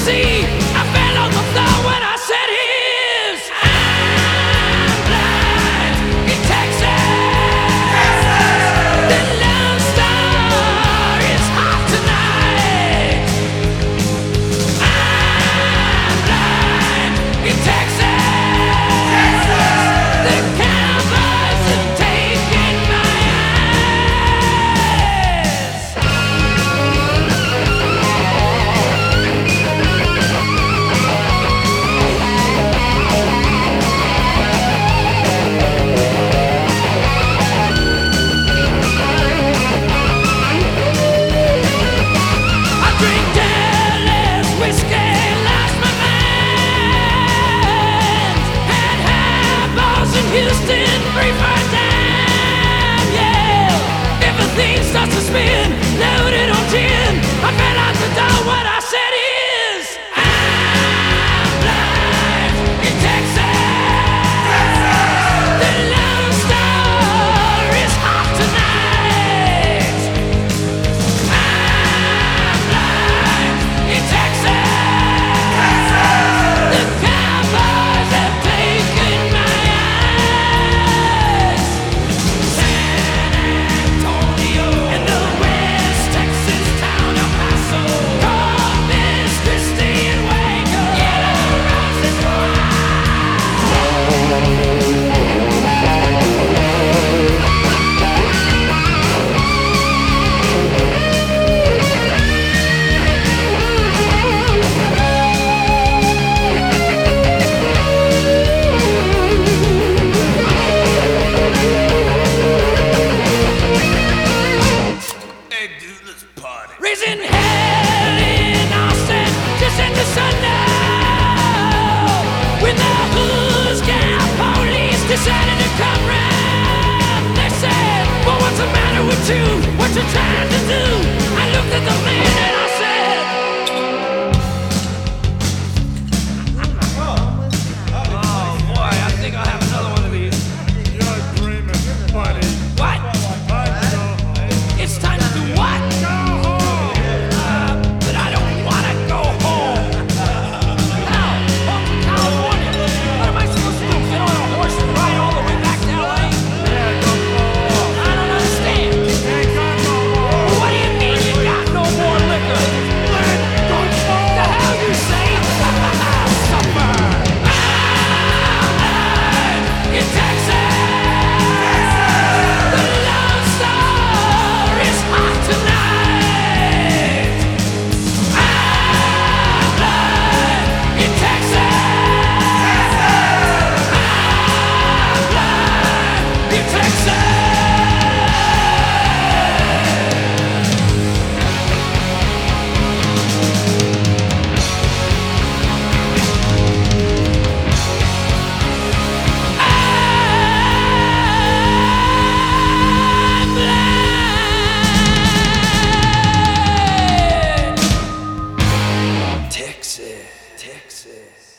see, I fell on the floor when I said his. I'm blind in Texas. The Lone Star is hot tonight. I'm blind in Texas. The cowboys have taken my eyes. I drink Dallas whiskey, lost my mind. Had highballs in Houston, free for a dime, yeah. Everything starts to spin, loaded on gin. I fell out the door, what I said is, I'm blind in Texas. The Lone Star is hot tonight. I'm blind in Texas. The cowboys have taken my eyes. San Antonio and the West Texas town El Paso, Corpus Christi and Waco, Yellow Roses Hey dude, let's party. raising hell in Austin, just in the sun now. When the Hoods Gal police decided to come round, they said, well, what's the matter with you? What you trying to do? I looked at the man and I said, oh boy, I think I'll have another one of these. You're dreaming, buddy. What? It's time to do what? But I don't want to go home. Hell, home to California. What am I supposed to do? Get on a horse and ride all the way back to LA? I don't understand. What do you mean you got no more liquor? The hell you say? Suffer. I'm in Texas. The Lone Star is hot tonight. I'm blind in Texas. I'm blind in Texas. I'm blind. Texas, Texas.